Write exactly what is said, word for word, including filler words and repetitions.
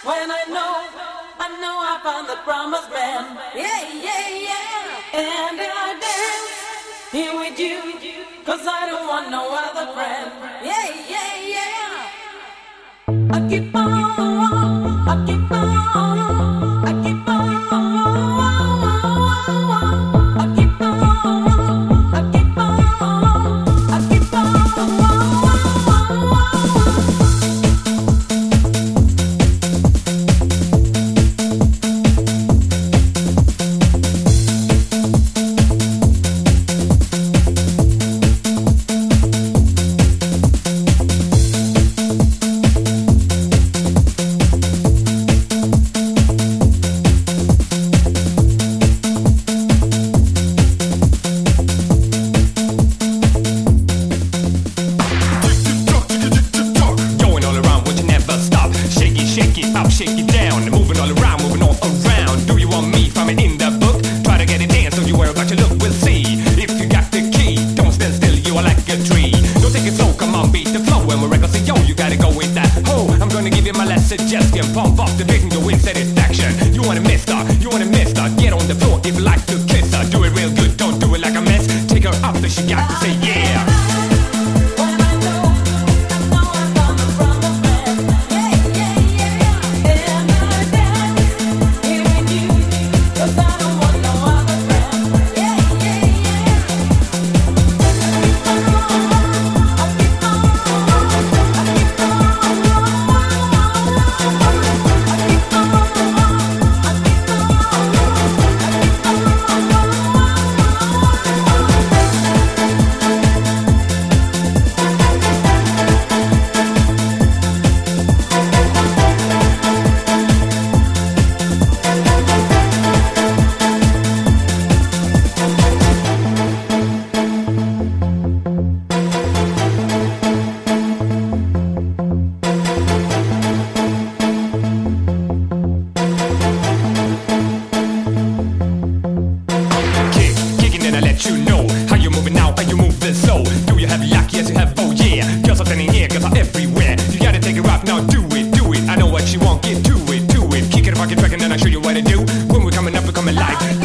when I know, I know I found the promised land. Yeah, yeah, yeah. And I dance here with you, cause I don't want no other friend. Yeah, yeah, yeah. I keep on, I keep on, I keep on, I keep on, I keep on, I keep on. Up, shake it down, moving all around, moving all around. Do you want me from it in the book? Try to get it in, so you worry about your look. We'll see if you got the key. Don't stand still, you are like a tree. Don't take it slow, come on, beat the flow. And when records say yo, you gotta go with that. Oh, I'm gonna give you my last suggestion. Pump up the beat and you'll win satisfaction. You want a mister, you want a mister. Get on the floor if you like to kiss her. Do it real good, don't do it like a mess. Take her up, so she got to say yeah. You know how you moving now, how you moving slow. Do you have luck? Yes, you have, oh yeah. Girls are standing here, girls are everywhere. You gotta take it up now, do it, do it. I know what you want, get to it, do it. Kick it, rock it, track, and then I'll show you what to do. When we're coming up, we're coming live.